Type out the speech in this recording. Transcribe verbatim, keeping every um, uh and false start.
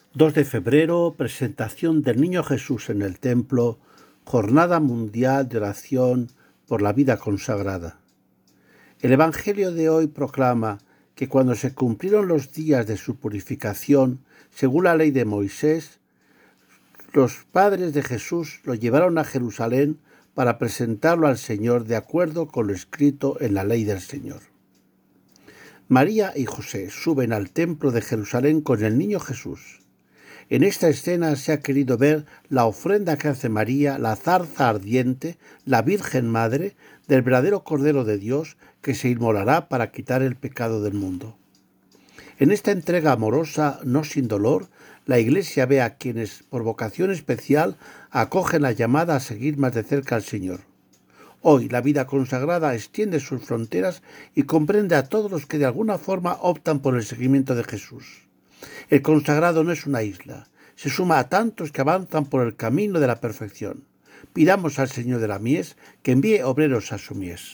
dos de febrero, presentación del Niño Jesús en el templo, Jornada Mundial de Oración por la Vida Consagrada. El Evangelio de hoy proclama que cuando se cumplieron los días de su purificación, según la ley de Moisés, los padres de Jesús lo llevaron a Jerusalén para presentarlo al Señor de acuerdo con lo escrito en la ley del Señor. María y José suben al templo de Jerusalén con el Niño Jesús. En esta escena se ha querido ver la ofrenda que hace María, la zarza ardiente, la Virgen Madre, del verdadero Cordero de Dios que se inmolará para quitar el pecado del mundo. En esta entrega amorosa, no sin dolor, la Iglesia ve a quienes, por vocación especial, acogen la llamada a seguir más de cerca al Señor. Hoy la vida consagrada extiende sus fronteras y comprende a todos los que de alguna forma optan por el seguimiento de Jesús. El consagrado no es una isla, se suma a tantos que avanzan por el camino de la perfección. Pidamos al Señor de la mies que envíe obreros a su mies.